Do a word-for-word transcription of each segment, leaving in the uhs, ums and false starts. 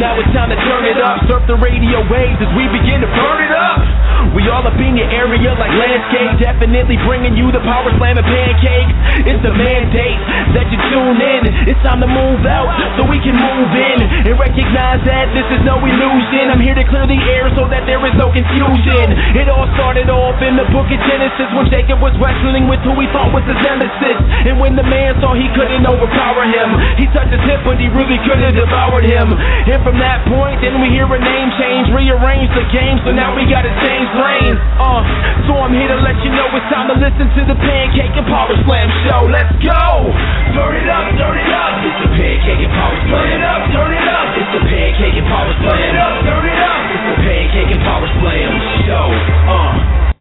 now it's time to turn it up. Surf the radio waves as we begin to burn it up. We all up in your area like landscape, definitely bringing you the power slam and pancakes. It's the mandate that you tune in. It's time to move out so we can move in and recognize that this is no illusion. I'm here to clear the air so that there is no confusion. It all started off in the book of Genesis when Jacob was wrestling with who he thought was his nemesis. And when the man saw he couldn't overpower him, he touched his hip but he really could have devoured him. And from that point then we hear a name change, rearrange the game, so now we gotta change lanes. Uh, so I'm here to let you know it's time to listen to the Pancake and Power Slam show. Let's go! Turn it up, turn it up. It's the Pancake and Power Slam. Turn it up, turn it up. It's the Pancake and Power Slam. Turn it up, turn it up. It's the Pancake and Power Slam show. Uh.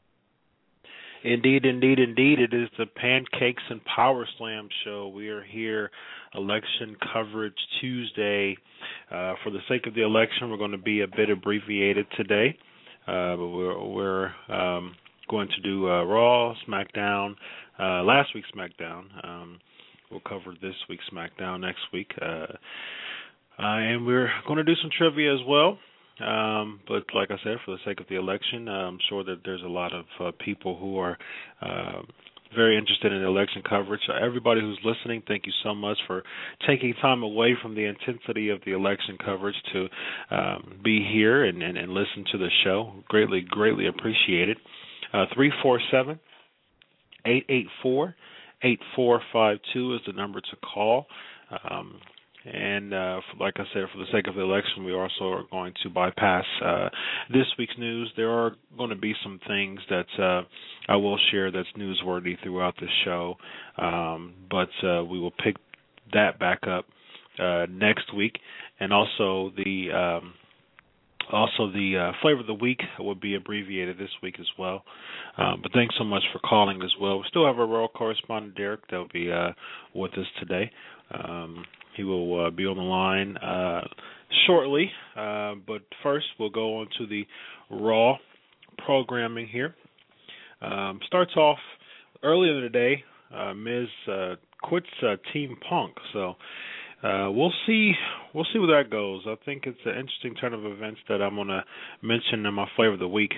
Indeed, indeed, indeed. It is the Pancakes and Power Slam show. We are here, election coverage Tuesday. Uh, for the sake of the election, we're going to be a bit abbreviated today, uh, but we're, we're um, going to do uh, Raw, SmackDown, uh, last week's SmackDown. Um, we'll cover this week's SmackDown next week, uh, uh, and we're going to do some trivia as well. Um, but like I said, for the sake of the election, uh, I'm sure that there's a lot of uh, people who are uh, very interested in election coverage. Uh, everybody who's listening, thank you so much for taking time away from the intensity of the election coverage to um, be here and, and, and listen to the show. Greatly, greatly appreciated. Uh, three four seven, eight eight four, eight four five two is the number to call. Um, And uh, for, like I said, for the sake of the election, we also are going to bypass uh, this week's news. There are going to be some things that uh, I will share that's newsworthy throughout the show, um, but uh, we will pick that back up uh, next week. And also the um, also the uh, flavor of the week will be abbreviated this week as well. Um, but thanks so much for calling as well. We still have our royal correspondent Derek that will be uh, with us today. Um, He will uh, be on the line uh, shortly, uh, but first we'll go on to the Raw programming here. Um, starts off earlier in the day. Uh, Miz uh, quits uh, Team Punk, so uh, we'll see. We'll see where that goes. I think it's an interesting turn of events that I'm going to mention in my flavor of the week.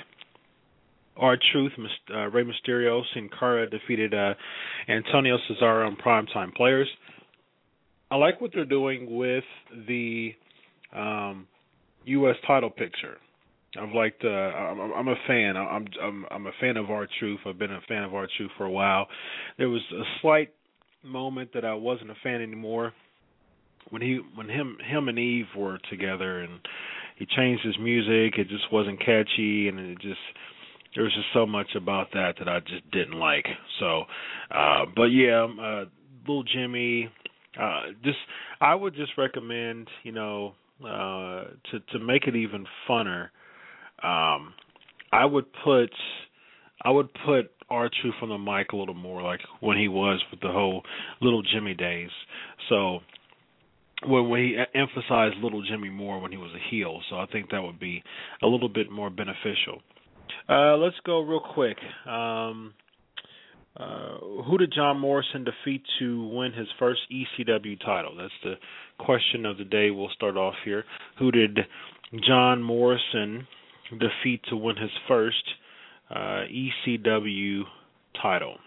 R-Truth, uh, Rey Mysterio, Sin Cara defeated uh, Antonio Cesaro and Primetime Players. I like what they're doing with the um, U S title picture. I've liked. Uh, I'm, I'm a fan. I'm, I'm I'm a fan of R-Truth. I've been a fan of R-Truth for a while. There was a slight moment that I wasn't a fan anymore when he when him him and Eve were together, and he changed his music. It just wasn't catchy, and it just there was just so much about that that I just didn't like. So, uh, but yeah, uh, Little Jimmy. Uh, just, I would just recommend, you know, uh, to to make it even funner. Um, I would put, I would put R-Truth on the mic a little more, like when he was with the whole Little Jimmy days. So when we emphasized Little Jimmy more when he was a heel. So I think that would be a little bit more beneficial. Uh, let's go real quick. Um, Uh, who did John Morrison defeat to win his first E C W title? That's the question of the day. We'll start off here. Who did John Morrison defeat to win his first uh, E C W title?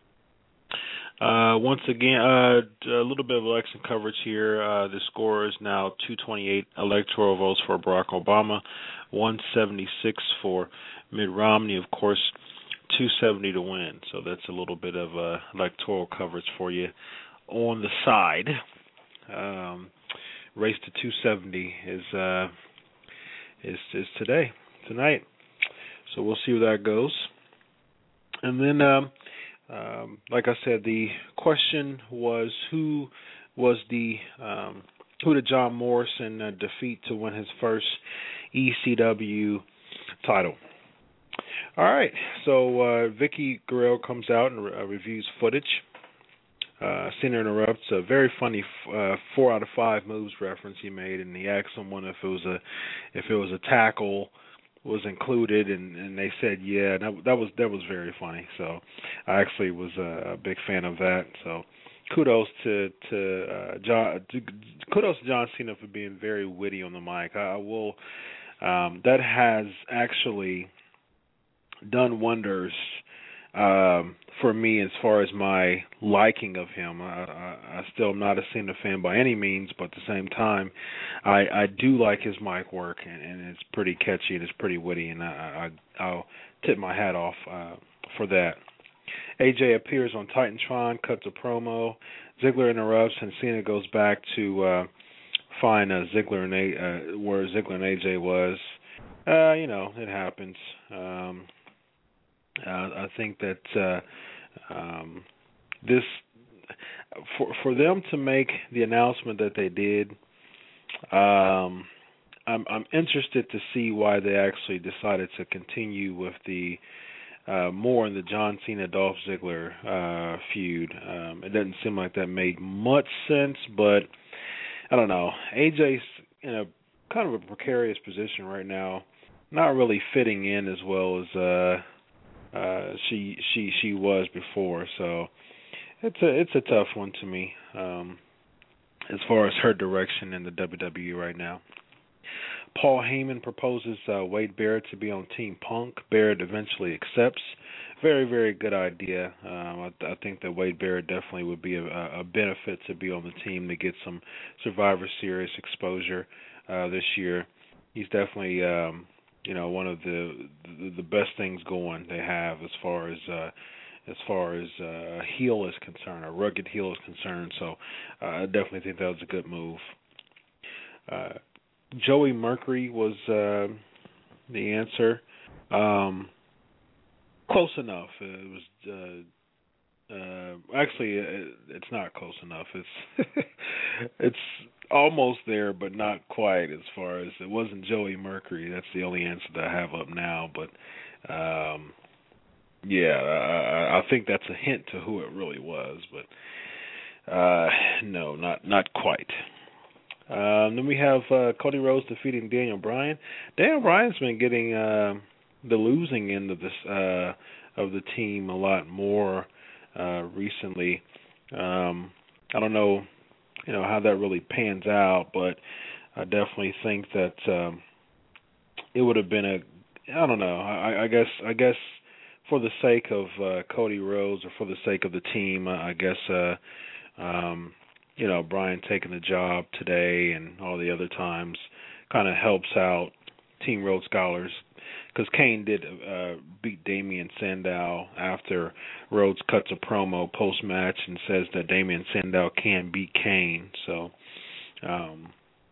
Uh, once again, uh, a little bit of election coverage here. Uh, the score is now two twenty-eight electoral votes for Barack Obama, one seventy-six for Mitt Romney. Of course, two seventy to win. So that's a little bit of uh, electoral coverage for you on the side. Um, race to two seventy is uh, is is today, tonight. So we'll see where that goes. And then, um, um, like I said, the question was who was the um, who did John Morrison uh, defeat to win his first E C W title? All right, so uh, Vicky Guerrero comes out and re- uh, reviews footage. Uh, Cena interrupts a very funny uh, four out of five moves reference he made, and he asked someone if it was a if it was a tackle was included, and, and they said yeah. That, that was that was very funny. So I actually was a, a big fan of that. So kudos to to uh, John. To, kudos to John Cena for being very witty on the mic. I, I will. Um, that has actually done wonders um, for me as far as my liking of him. I, I, I still am not a Cena fan by any means, but at the same time, I, I do like his mic work, and, and it's pretty catchy and it's pretty witty, and I, I, I'll tip my hat off uh, for that. A J appears on Titantron, cuts a promo. Ziggler interrupts, and Cena goes back to uh, find uh, Ziggler and a, uh, where Ziggler and A J was. Uh, you know, it happens. Um, uh, I think that uh, um, this for for them to make the announcement that they did. Um, I'm, I'm interested to see why they actually decided to continue with the. Uh, more in the John Cena Dolph Ziggler uh, feud. Um, it doesn't seem like that made much sense, but I don't know. A J's in a kind of a precarious position right now, not really fitting in as well as uh, uh, she she she was before. So it's a it's a tough one to me um, as far as her direction in the W W E right now. Paul Heyman proposes uh, Wade Barrett to be on Team Punk. Barrett eventually accepts. Very, very good idea. Um, I, I think that Wade Barrett definitely would be a, a benefit to be on the team to get some Survivor Series exposure uh, this year. He's definitely, um, you know, one of the, the the best things going they have as far as uh, as far as uh, heel is concerned, a rugged heel is concerned. So uh, I definitely think that was a good move. Uh, Joey Mercury was uh, the answer. Um, close enough. It was uh, uh, actually it, it's not close enough. It's it's almost there, but not quite. As far as it wasn't Joey Mercury. That's the only answer that I have up now. But um, yeah, I, I think that's a hint to who it really was. But uh, no, not not quite. Um, then we have uh, Cody Rhodes defeating Daniel Bryan. Daniel Bryan's been getting uh, the losing end of this uh, of the team a lot more uh, recently. Um, I don't know, you know, how that really pans out, but I definitely think that um, it would have been a. I don't know. I, I guess. I guess for the sake of uh, Cody Rhodes or for the sake of the team, I guess. Uh, um, You know, Bryan taking the job today and all the other times kind of helps out Team Rhodes Scholars because Kane did uh, beat Damien Sandow after Rhodes cuts a promo post-match and says that Damien Sandow can beat Kane. So um,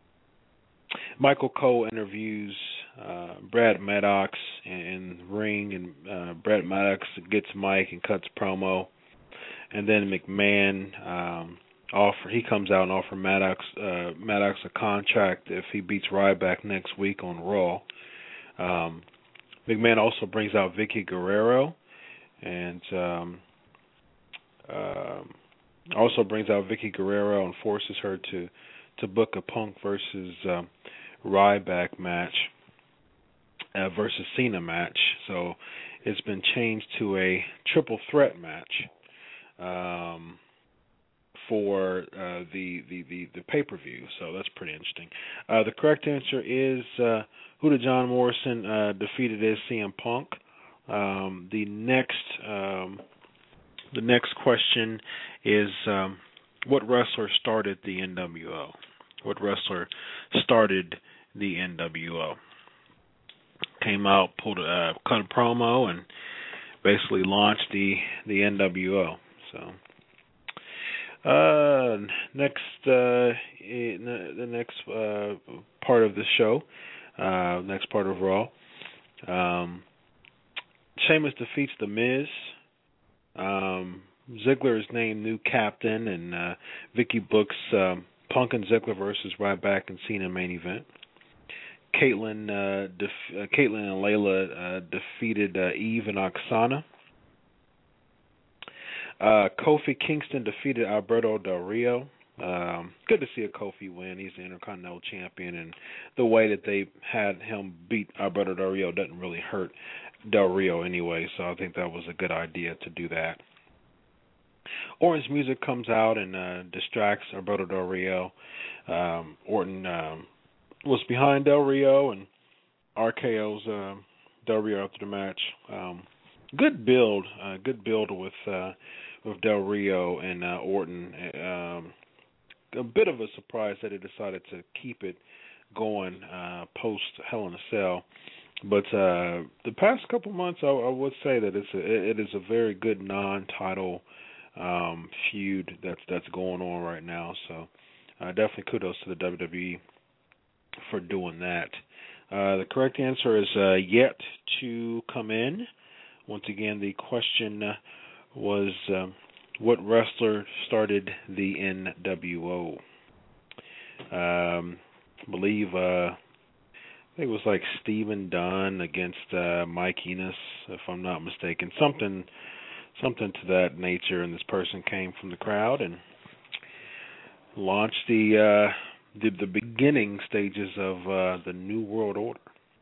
Michael Cole interviews uh, Brad Maddox in, in the ring, and uh, Brad Maddox gets Mike and cuts promo. And then McMahon... Um, Offer he comes out and offers Maddox uh, Maddox a contract if he beats Ryback next week on Raw. Um, McMahon also brings out Vicky Guerrero, and um, uh, also brings out Vicky Guerrero and forces her to to book a Punk versus um, Ryback match uh, versus Cena match. So it's been changed to a triple threat match. Um, for uh, the, the, the, the pay-per-view, so that's pretty interesting. Uh, the correct answer is uh, who did John Morrison uh, defeated is C M Punk. Um, the next um, the next question is um, what wrestler started the N W O? What wrestler started the N W O? Came out, pulled a, uh, cut a promo, and basically launched the, the N W O. So. Uh, next, uh, the next uh, part of the show, uh, next part of Raw. Um, Sheamus defeats The Miz. Um, Ziggler is named new captain, and uh, Vicky books um, Punk and Ziggler versus Ryback and Cena main event. Caitlyn, uh, def- uh, Caitlyn and Layla uh, defeated uh, Eve and Oksana. Uh, Kofi Kingston defeated Alberto Del Rio. Um, good to see a Kofi win. He's the Intercontinental Champion, and the way that they had him beat Alberto Del Rio doesn't really hurt Del Rio anyway, so I think that was a good idea to do that. Orton's music comes out and uh, distracts Alberto Del Rio. Um, Orton um, was behind Del Rio and R K O's uh, Del Rio after the match. Um, good build, uh, good build with uh, with Del Rio and uh, Orton. Um, a bit of a surprise that he decided to keep it going uh, post Hell in a Cell. But uh, the past couple months, I, I would say that it's a, it is a very good non-title um, feud that's that's going on right now. So uh, definitely kudos to the W W E for doing that. Uh, the correct answer is uh, yet to come in. Once again, the question uh, was um, what wrestler started the N W O? Um, I believe. Uh, I think it was like Stephen Dunn against uh, Mike Enos, if I'm not mistaken. Something something to that nature, and this person came from the crowd and launched the uh, the, the beginning stages of uh, the New World Order.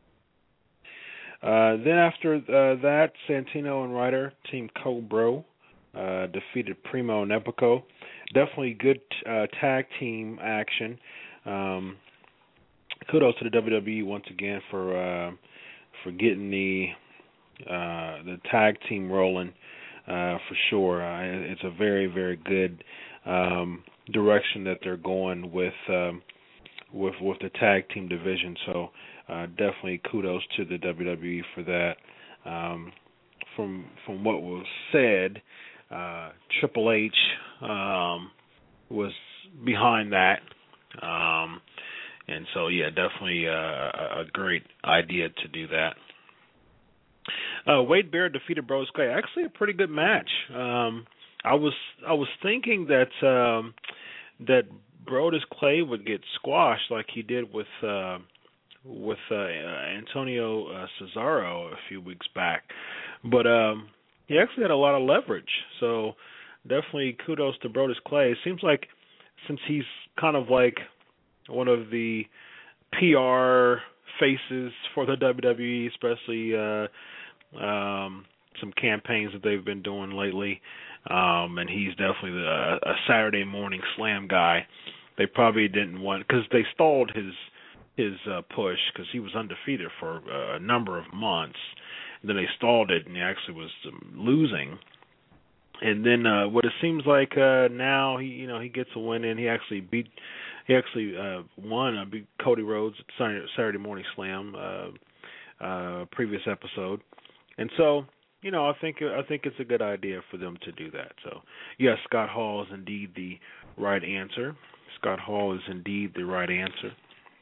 Uh, then after uh, that, Santino and Ryder, Team Cobra, uh, defeated Primo and Epico. Definitely good uh, tag team action. Um, Kudos to the W W E once again for uh, for getting the uh, the tag team rolling uh, for sure. Uh, it's a very very good um, direction that they're going with um, with with the tag team division. So uh, definitely kudos to the W W E for that. Um, from from what was said, uh, Triple H um, was behind that. Um, And so, yeah, definitely uh, a great idea to do that. Uh, Wade Barrett defeated Brodus Clay. Actually, a pretty good match. Um, I was I was thinking that um, that Brodus Clay would get squashed like he did with uh, with uh, Antonio uh, Cesaro a few weeks back, but um, he actually had a lot of leverage. So definitely kudos to Brodus Clay. It seems like since he's kind of like one of the P R faces for the W W E, especially uh, um, some campaigns that they've been doing lately. Um, and he's definitely the, a Saturday morning slam guy. They probably didn't want, because they stalled his his uh, push because he was undefeated for uh, a number of months. And then they stalled it, and he actually was um, losing. And then uh, what it seems like uh, now, he you know he gets a win in. He actually beat. He actually uh, won uh, beat Cody Rhodes at Saturday Morning Slam, uh, uh, previous episode, and so you know I think I think it's a good idea for them to do that. So yes, Scott Hall is indeed the right answer. Scott Hall is indeed the right answer.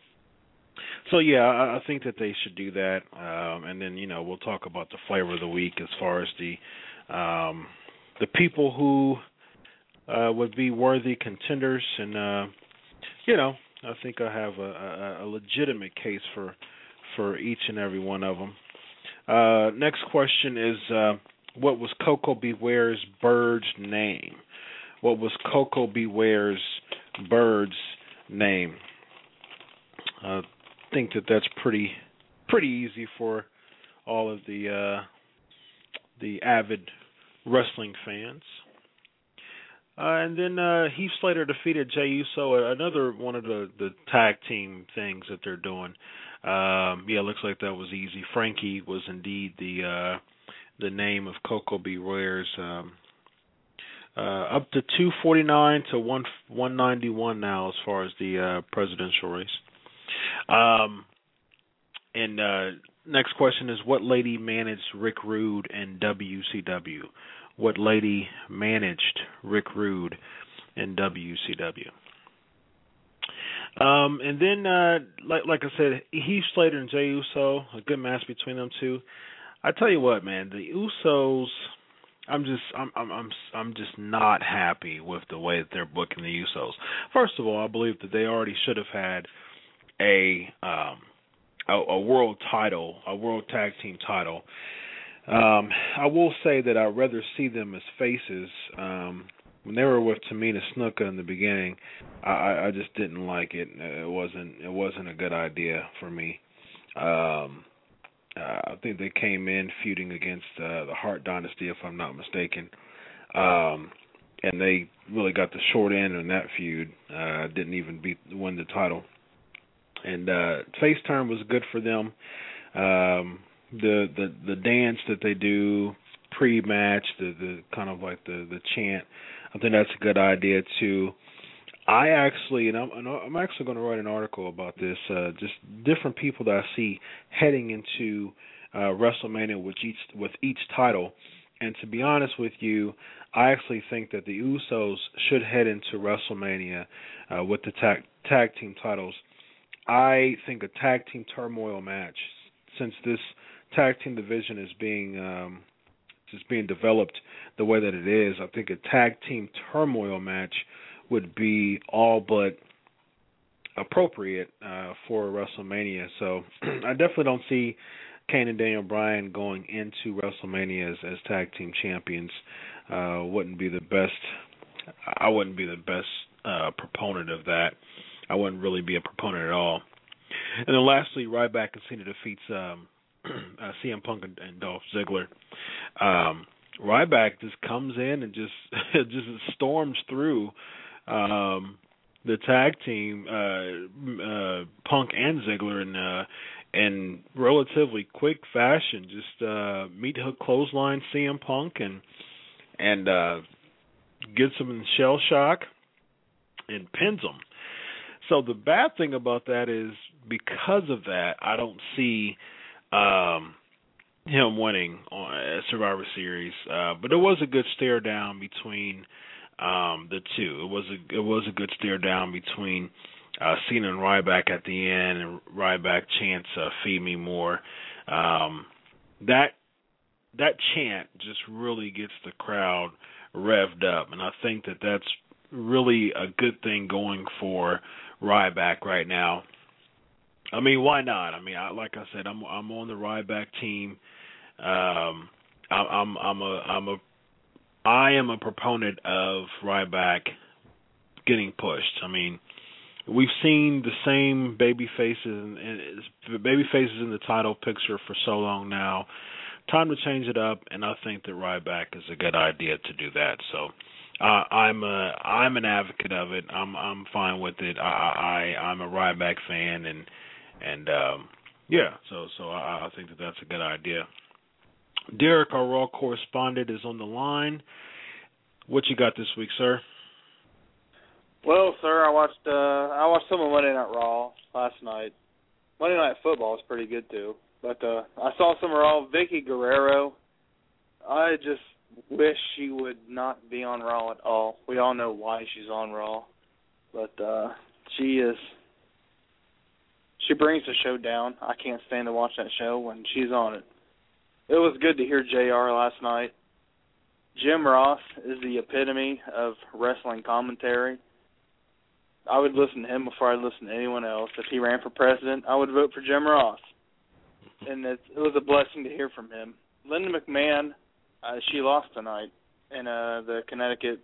So yeah, I, I think that they should do that, um, and then you know we'll talk about the flavor of the week as far as the um, the people who uh, would be worthy contenders and. Uh, You know, I think I have a, a, a legitimate case for for each and every one of them. Uh, next question is, uh, what was Koko B. Ware's bird's name? What was Koko B. Ware's bird's name? I think that that's pretty pretty easy for all of the uh, the avid wrestling fans. Uh, and then uh, Heath Slater defeated Jey Uso, another one of the, the tag team things that they're doing. Um, yeah, it looks like that was easy. Frankie was indeed the uh, the name of Koko B. Ware's. Um, uh, up to two forty-nine to one one ninety-one now as far as the uh, presidential race. Um, and uh, next question is, what lady managed Rick Rude in W C W? What lady managed Rick Rude in W C W? Um, and then, uh, like, like I said, Heath Slater and Jey Uso, a good match between them two. I tell you what, man, the Usos, I'm just, I'm, I'm, I'm, I'm just not happy with the way that they're booking the Usos. First of all, I believe that they already should have had a, um, a, a world title, a world tag team title. Um, I will say that I'd rather see them as faces. Um, when they were with Tamina Snuka in the beginning, I, I just didn't like it. It wasn't it wasn't a good idea for me. Um, uh, I think they came in feuding against uh, the Hart Dynasty, if I'm not mistaken. Um, and they really got the short end in that feud. Uh, didn't even beat win the title. And uh, face turn was good for them. Um, the the the dance that they do pre-match, the the kind of like the the chant, I think that's a good idea too. I actually, and I'm, I'm actually going to write an article about this. Uh, just different people that I see heading into uh, WrestleMania with each with each title. And to be honest with you, I actually think that the Usos should head into WrestleMania uh, with the tag tag team titles. I think a tag team turmoil match, since this tag team division is being um, just being developed the way that it is, I think a tag team turmoil match would be all but appropriate uh, for WrestleMania. So I definitely don't see Kane and Daniel Bryan going into WrestleMania as, as tag team champions. Uh, wouldn't be the best. I wouldn't be the best uh, proponent of that. I wouldn't really be a proponent at all. And then lastly, Ryback and Cena defeats um, uh, C M Punk and, and Dolph Ziggler. Um, Ryback just comes in and just just storms through um, the tag team, uh, uh, Punk and Ziggler, in uh, in relatively quick fashion. Just uh, meat hook clothesline C M Punk and and uh, gets him in shell shock and pins him. So the bad thing about that is, because of that, I don't see um, him winning on a Survivor Series. Uh, but it was a good stare down between um, the two. It was a it was a good stare down between uh, Cena and Ryback at the end, and Ryback chants uh, "Feed me more." Um, that that chant just really gets the crowd revved up, and I think that that's really a good thing going for Ryback right now. I mean, why not? I mean, I, like I said, I'm I'm on the Ryback team. Um, I, I'm I'm a I'm a I am a proponent of Ryback getting pushed. I mean, we've seen the same baby faces and, and baby faces in the title picture for so long now. Time to change it up, and I think that Ryback is a good idea to do that. So. Uh, I'm a I'm an advocate of it. I'm I'm fine with it. I, I I'm a Ryback fan, and and um, yeah. So so I, I think that that's a good idea. Derek, our Raw correspondent, is on the line. What you got this week, sir? Well, sir, I watched uh, I watched some of Monday Night Raw last night. Monday Night Football is pretty good too, but uh, I saw some Raw. Vicky Guerrero, I just wish she would not be on Raw at all. We all know why she's on Raw, but uh, she is. She brings the show down. I can't stand to watch that show when she's on it. It was good to hear J R last night. Jim Ross is the epitome of wrestling commentary. I would listen to him before I'd listen to anyone else. If he ran for president, I would vote for Jim Ross. And it, it was a blessing to hear from him. Linda McMahon, Uh, she lost tonight in uh, the Connecticut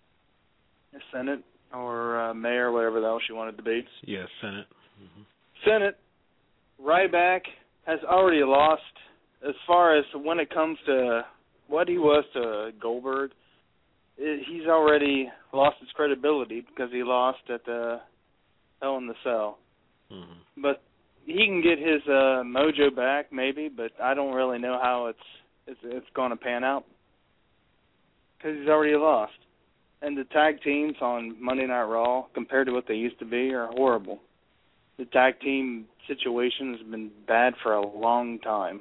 Senate or uh, mayor, whatever the hell she wanted to be. Yeah, Senate. Mm-hmm. Senate. Ryback has already lost as far as when it comes to what he was to Goldberg. It, he's already lost his credibility because he lost at the Hell in the Cell. Mm-hmm. But he can get his uh, mojo back maybe, but I don't really know how it's It's, it's going to pan out because he's already lost. And the tag teams on Monday Night Raw, compared to what they used to be, are horrible. The tag team situation has been bad for a long time.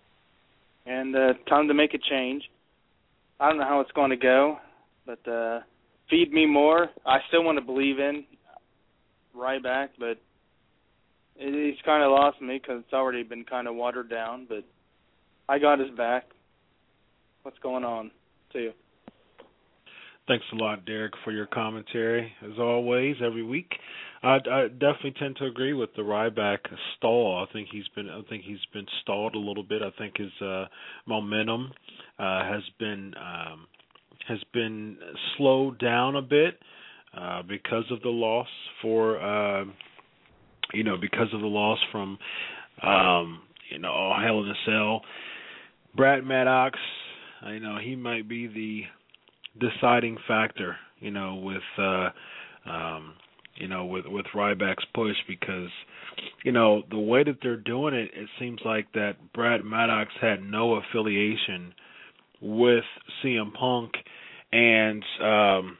And uh, time to make a change. I don't know how it's going to go, but uh, feed me more. I still want to believe in Ryback, but it, he's kind of lost me because it's already been kind of watered down, but I got his back. What's going on to you? Thanks a lot, Derek, for your commentary. As always, every week, I, I definitely tend to agree with the Ryback stall. I think he's been, I think he's been stalled a little bit. I think his uh, momentum uh, has been um, has been slowed down a bit uh, because of the loss for, uh, you know, because of the loss from, um, you know, All Hell in a Cell. Brad Maddox, you know, he might be the deciding factor, you know, with uh, um, you know, with with Ryback's push, because, you know, the way that they're doing it, it seems like that Brad Maddox had no affiliation with C M Punk, and um,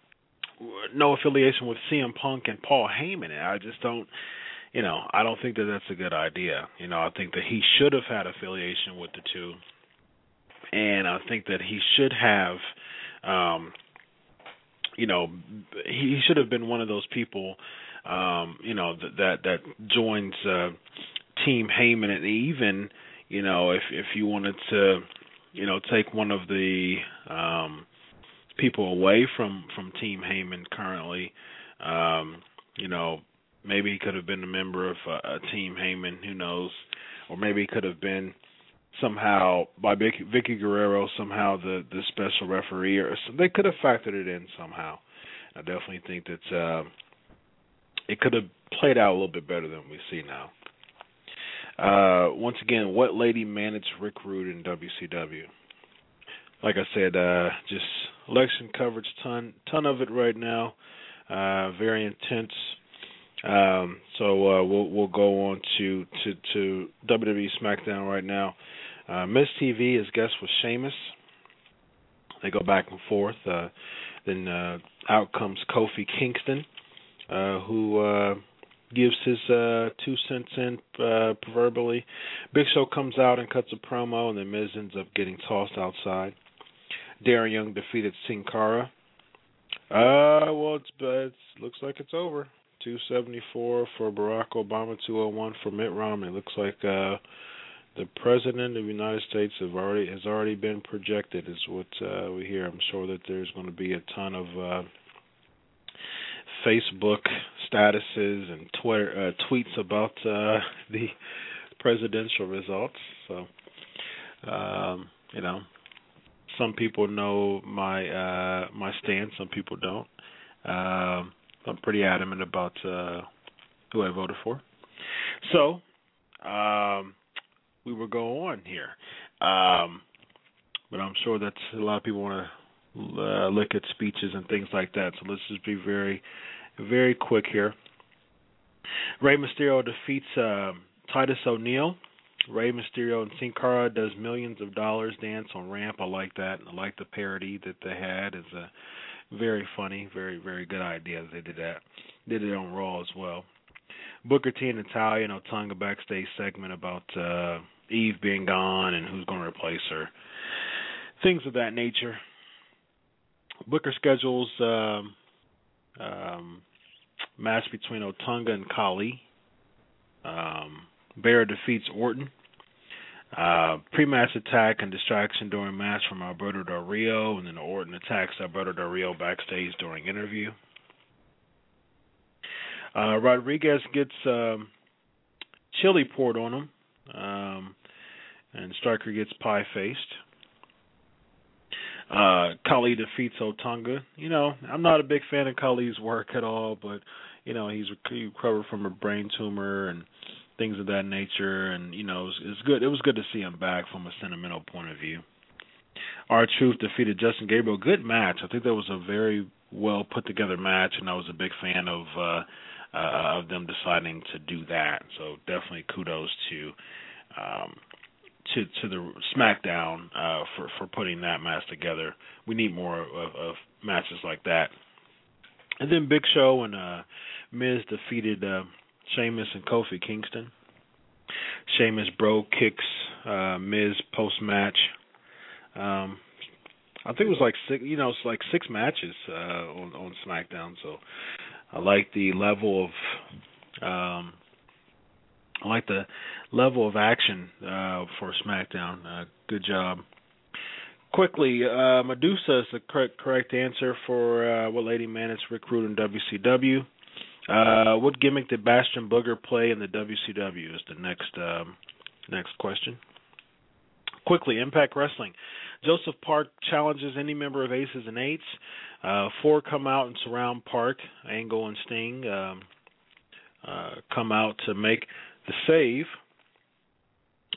no affiliation with C M Punk and Paul Heyman. And I just don't, you know, I don't think that that's a good idea. You know, I think that he should have had affiliation with the two, and I think that he should have. Um, You know, he should have been one of those people, um, you know, that that, that joins uh, Team Heyman, and even, you know, if if you wanted to, you know, take one of the um, people away from, from Team Heyman currently, um, you know, maybe he could have been a member of uh, a Team Heyman, who knows, or maybe he could have been somehow by Vicky, Vicky Guerrero, somehow the, the special referee, or so they could have factored it in somehow. I definitely think that uh, it could have played out a little bit better than we see now. Uh, once again, what lady managed Rick Rude in W C W? Like I said, uh, just election coverage, ton ton of it right now, uh, very intense. Um, so uh, we'll we'll go on to to, to W W E SmackDown right now. Uh, Miz T V, his guest was Sheamus. They go back and forth. Uh, then uh, out comes Kofi Kingston, uh, who uh, gives his uh, two cents in, uh, proverbially. Big Show comes out and cuts a promo, and then Miz ends up getting tossed outside. Darren Young defeated Sin Cara. Uh, well, it's, uh, it looks like it's over. two seventy-four for Barack Obama, two oh one for Mitt Romney. It looks like uh, the President of the United States have already has already been projected, is what uh, we hear. I'm sure that there's going to be a ton of uh, Facebook statuses and Twitter uh, tweets about uh, the presidential results. So, um, you know, some people know my uh, my stance. Some people don't. Um, I'm pretty adamant about uh, who I voted for. So, um, we will go on here. Um, but I'm sure that a lot of people want to uh, look at speeches and things like that. So let's just be very, very quick here. Rey Mysterio defeats uh, Titus O'Neil. Rey Mysterio and Sin Cara does millions of dollars dance on ramp. I like that. I like the parody that they had. It's a very funny, very, very good idea. They did that. Did it on Raw as well. Booker T and Natalya and Otunga backstage segment about uh, Eve being gone and who's going to replace her. Things of that nature. Booker schedules um, um, match between Otunga and Khali. Um, Bear defeats Orton. Uh, pre-match attack and distraction during match from Alberto Del Rio, and then Orton attacks Alberto Del Rio backstage during interview. Uh, Rodriguez gets um, chili poured on him, um, and Striker gets pie-faced. Uh, Khali defeats Otunga. You know, I'm not a big fan of Khali's work at all, but, you know, he's recovered from a brain tumor and things of that nature, and, you know, it's it good. It was good to see him back from a sentimental point of view. R-Truth defeated Justin Gabriel. Good match. I think that was a very well put together match, and I was a big fan of uh, uh, of them deciding to do that. So definitely kudos to um, to to the SmackDown uh, for for putting that match together. We need more of, of matches like that. And then Big Show and uh, Miz defeated Uh, Sheamus and Kofi Kingston. Sheamus bro kicks uh, Miz post match. Um, I think it was like six, you know, it's like six matches uh, on on SmackDown. So I like the level of um, I like the level of action uh, for SmackDown. Uh, good job. Quickly, uh, Medusa is the correct correct answer for uh, what lady managed Rick Rude in W C W. Uh, what gimmick did Bastion Booger play in the W C W is the next um, next question. Quickly, Impact Wrestling. Joseph Park challenges any member of Aces and Eights. Uh, four come out and surround Park. Angle and Sting um, uh, come out to make the save.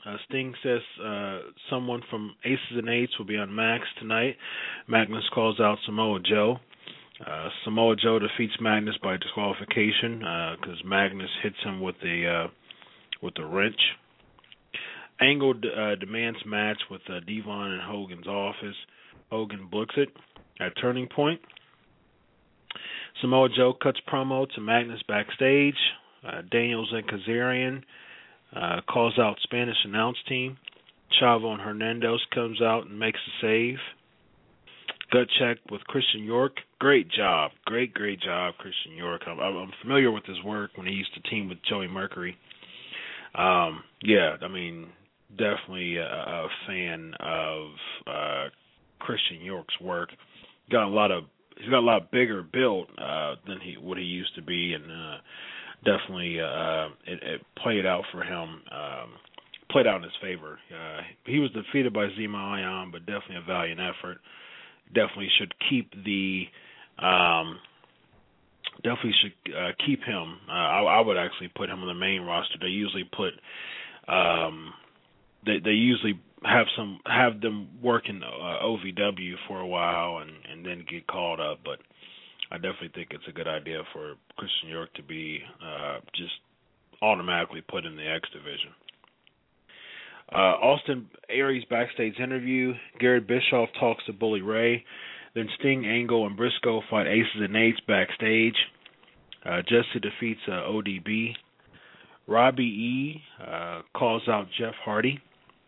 Uh, Sting says uh, someone from Aces and Eights will be on Max tonight. Magnus calls out Samoa Joe. Uh, Samoa Joe defeats Magnus by disqualification because uh, Magnus hits him with the uh, with the wrench. Angle d- uh, demands match with uh, Devon in Hogan's office. Hogan books it at Turning Point. Samoa Joe cuts promo to Magnus backstage. Uh, Daniels and Kazarian uh, calls out Spanish announce team. Chavo and Hernandez comes out and makes a save. Gut check with Christian York. Great job. Great, great job, Christian York. I'm, I'm familiar with his work when he used to team with Joey Mercury. Um, yeah, I mean, definitely a, a fan of uh, Christian York's work. Got a lot of he's got a lot bigger build uh, than he what he used to be, and uh, definitely uh, it, it played out for him. Um, played out in his favor. Uh, he was defeated by Zema Ion, but definitely a valiant effort. Definitely should keep the um, definitely should uh, keep him. Uh, I, I would actually put him on the main roster. They usually put um, they they usually have some have them work in uh, O V W for a while and, and then get called up. But I definitely think it's a good idea for Christian York to be uh, just automatically put in the X division. Uh, Austin Aries backstage interview. Garrett Bischoff talks to Bully Ray. Then Sting, Angle, and Briscoe fight Aces and Eights backstage. Uh, Jesse defeats uh, O D B. Robbie E. Uh, calls out Jeff Hardy.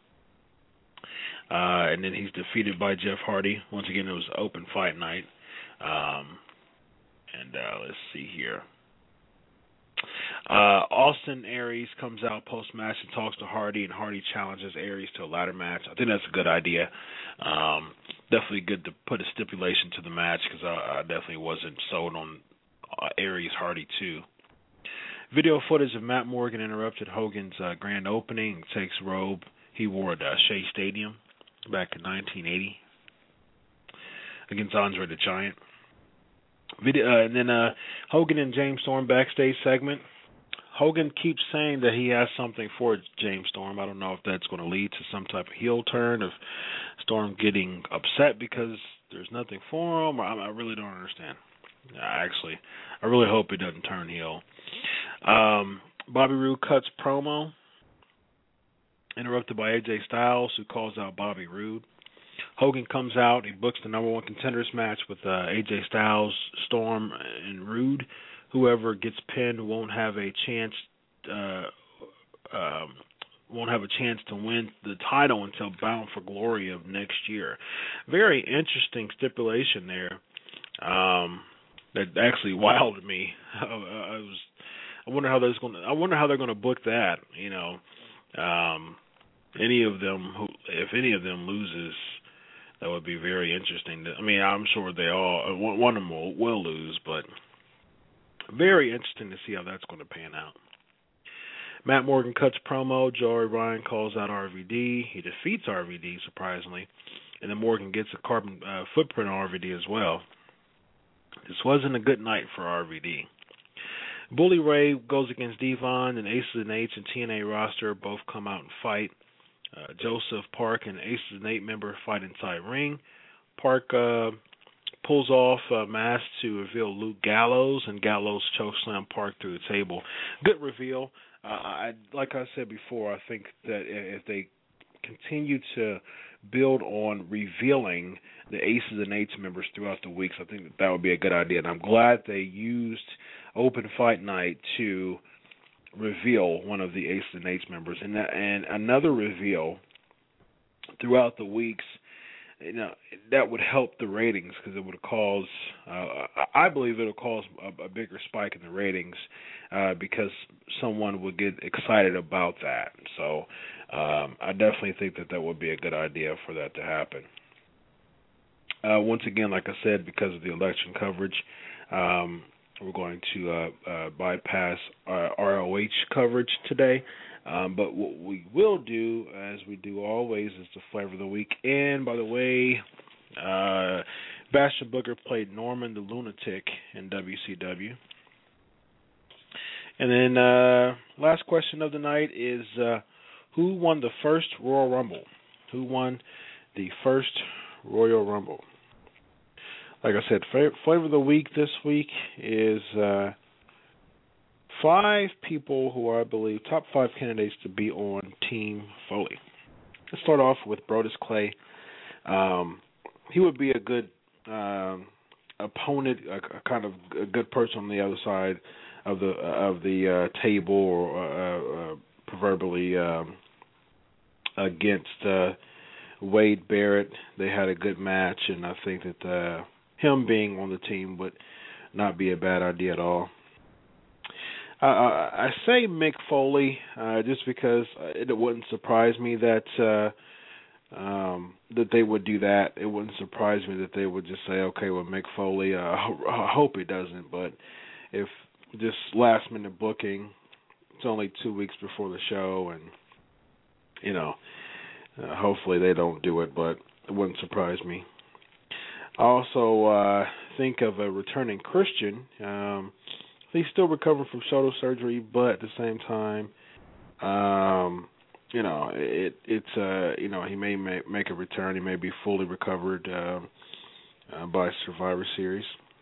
Uh, and then he's defeated by Jeff Hardy. Once again, it was open fight night. Um, and uh, let's see here. Uh, Austin Aries comes out post-match and talks to Hardy, and Hardy challenges Aries to a ladder match. I think that's a good idea. Um, definitely good to put a stipulation to the match because I, I definitely wasn't sold on uh, Aries Hardy too. Video footage of Matt Morgan interrupted Hogan's uh, grand opening. Takes robe he wore at uh, Shea Stadium back in nineteen eighty against Andre the Giant. Video, uh, and then uh, Hogan and James Storm backstage segment. Hogan keeps saying that he has something for James Storm. I don't know if that's going to lead to some type of heel turn, of Storm getting upset because there's nothing for him. Or I, I really don't understand. Actually, I really hope he doesn't turn heel. Um, Bobby Roode cuts promo, interrupted by A J Styles, who calls out Bobby Roode. Hogan comes out. He books the number one contenders match with uh, A J Styles, Storm, and Roode. Whoever gets pinned won't have a chance. Uh, um, won't have a chance to win the title until Bound for Glory of next year. Very interesting stipulation there. Um, that actually wowed me. I, I was. I wonder how that's going. I wonder how they're going to book that. You know, um, any of them who, if any of them loses, that would be very interesting. I mean, I'm sure they all, one of them will, will lose, but very interesting to see how that's going to pan out. Matt Morgan cuts promo. Joey Ryan calls out R V D. He defeats R V D, surprisingly. And then Morgan gets a carbon uh, footprint on R V D as well. This wasn't a good night for R V D. Bully Ray goes against Devon, and Aces and Eights and T N A roster both come out and fight. Uh, Joseph Park and Aces and Eight member fight inside ring. Park uh, pulls off a mask to reveal Luke Gallows, and Gallows chokeslam Park through the table. Good reveal. Uh, I, like I said before, I think that if they continue to build on revealing the Aces and Eights members throughout the weeks, I think that, that would be a good idea. And I'm glad they used Open Fight Night to reveal one of the Aces and Eights members, and that, and another reveal throughout the weeks. You know, that would help the ratings because it would cause, uh, I believe it'll cause a, a bigger spike in the ratings uh, because someone would get excited about that. So um, I definitely think that that would be a good idea for that to happen. Uh, once again, like I said, because of the election coverage, um, we're going to uh, uh, bypass our R O H coverage today. Um, but what we will do, as we do always, is the flavor of the week. And, by the way, uh, Bastion Booker played Norman the Lunatic in W C W. And then uh, last question of the night is, uh, who won the first Royal Rumble? Who won the first Royal Rumble? Like I said, flavor of the week this week is uh, five people who are, I believe, top five candidates to be on Team Foley. Let's start off with Brodus Clay. Um, he would be a good um, opponent, a, a kind of a good person on the other side of the of the uh, table, or uh, uh, proverbially um, against uh, Wade Barrett. They had a good match, and I think that uh, him being on the team would not be a bad idea at all. Uh, I say Mick Foley uh, just because it wouldn't surprise me that uh, um, that they would do that. It wouldn't surprise me that they would just say, okay, well, Mick Foley, uh, I hope it doesn't, but if just last minute booking, it's only two weeks before the show, and, you know, uh, hopefully they don't do it, but it wouldn't surprise me. I also uh, think of a returning Christian. Um, he's still recovering from shoulder surgery, but at the same time, um, you know, it, it's uh, you know, he may make, make a return. He may be fully recovered uh, uh, by Survivor Series.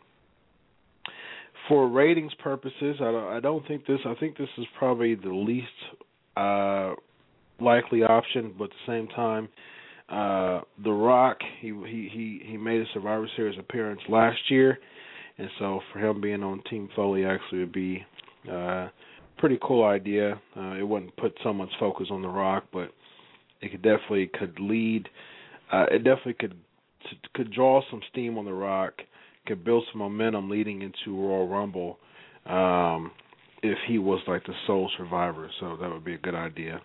For ratings purposes, I don't, I don't think this. I think this is probably the least uh, likely option, but at the same time, uh, The Rock, he he he he made a Survivor Series appearance last year. And so for him being on Team Foley actually would be a uh, pretty cool idea. Uh, it wouldn't put so much focus on The Rock, but it could definitely could lead. Uh, it definitely could could draw some steam on The Rock, could build some momentum leading into Royal Rumble um, if he was like the sole survivor. So that would be a good idea.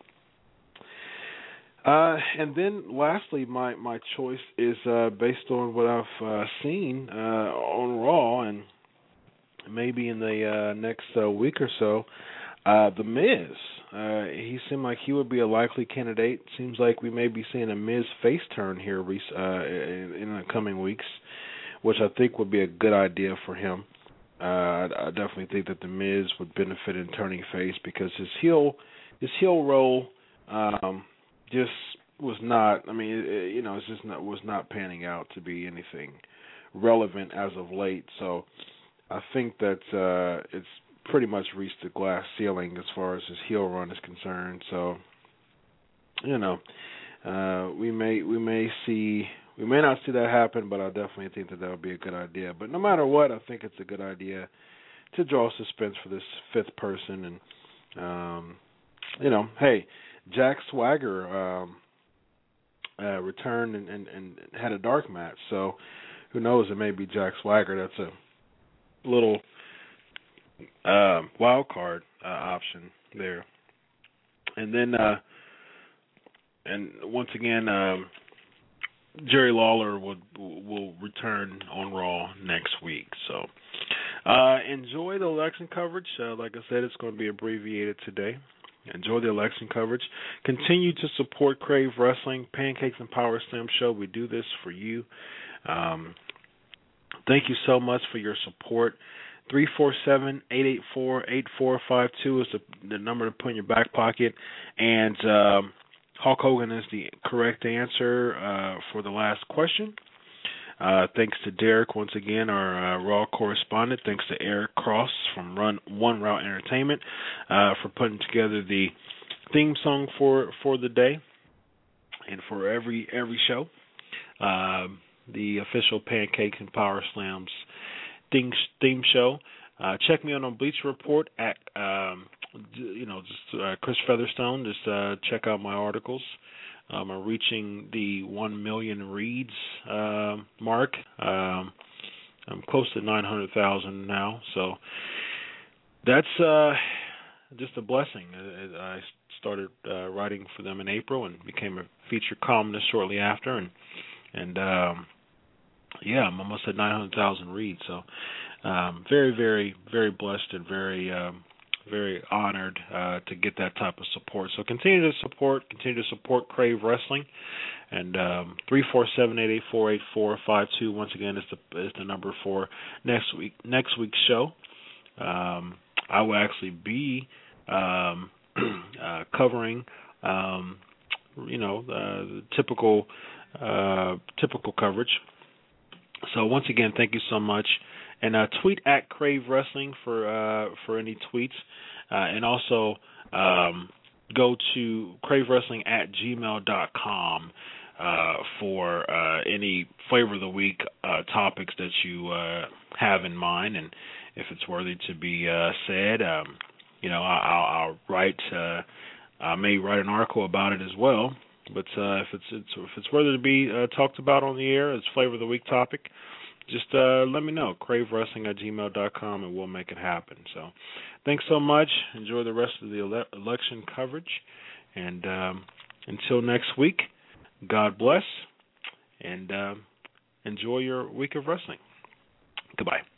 Uh, and then, lastly, my, my choice is uh, based on what I've uh, seen uh, on Raw, and maybe in the uh, next uh, week or so. Uh, the Miz. Uh, he seemed like he would be a likely candidate. Seems like we may be seeing a Miz face turn here uh, in, in the coming weeks, which I think would be a good idea for him. Uh, I, I definitely think that the Miz would benefit in turning face because his heel, his heel role. Um, Just was not. I mean, it, you know, it's just not was not panning out to be anything relevant as of late. So, I think that uh, it's pretty much reached the glass ceiling as far as his heel run is concerned. So, you know, uh, we may we may see we may not see that happen, but I definitely think that that would be a good idea. But no matter what, I think it's a good idea to draw suspense for this fifth person, and um, you know, hey. Jack Swagger um, uh, returned and, and, and had a dark match, so who knows? It may be Jack Swagger. That's a little uh, wild card uh, option there. And then, uh, and once again, um, Jerry Lawler would will return on Raw next week. So uh, enjoy the election coverage. Uh, like I said, it's going to be abbreviated today. Enjoy the election coverage. Continue to support Crave Wrestling, Pancakes and Power Slam Show. We do this for you. Um, thank you so much for your support. three four seven, eight eight four, eight four five two is the, the number to put in your back pocket. And um, Hulk Hogan is the correct answer uh, for the last question. Uh, thanks to Derek, once again, our uh, Raw correspondent. Thanks to Eric Cross from Run One Route Entertainment uh, for putting together the theme song for, for the day and for every every show. Uh, the official Pancakes and Power Slams theme, theme show. Uh, check me out on Bleacher Report at um, you know just uh, Chris Featherstone. Just uh, check out my articles. Um, I'm reaching the one million reads uh, mark. Um, I'm close to nine hundred thousand now, so that's uh, just a blessing. I, I started uh, writing for them in April and became a featured columnist shortly after, and and um, yeah, I'm almost at nine hundred thousand reads. So um, very, very, very blessed and very. Um, Very honored uh, to get that type of support. So continue to support, continue to support Crave Wrestling, and um, three four seven, eight eight four, eight four five two once again is the is the number for next week next week's show. Um, I will actually be um, uh, covering um, you know, uh, typical uh, typical coverage. So once again, thank you so much. And uh, tweet at Crave Wrestling for uh, for any tweets, uh, and also um, go to crave wrestling at gmail dot com uh, for uh, any flavor of the week uh, topics that you uh, have in mind, and if it's worthy to be uh, said, um, you know, I, I'll, I'll write. Uh, I may write an article about it as well. But uh, if it's, it's if it's worthy to be uh, talked about on the air as flavor of the week topic, just uh, let me know. crave wrestling at gmail dot com, and we'll make it happen. So thanks so much. Enjoy the rest of the ele- election coverage. And um, until next week, God bless, and uh, enjoy your week of wrestling. Goodbye.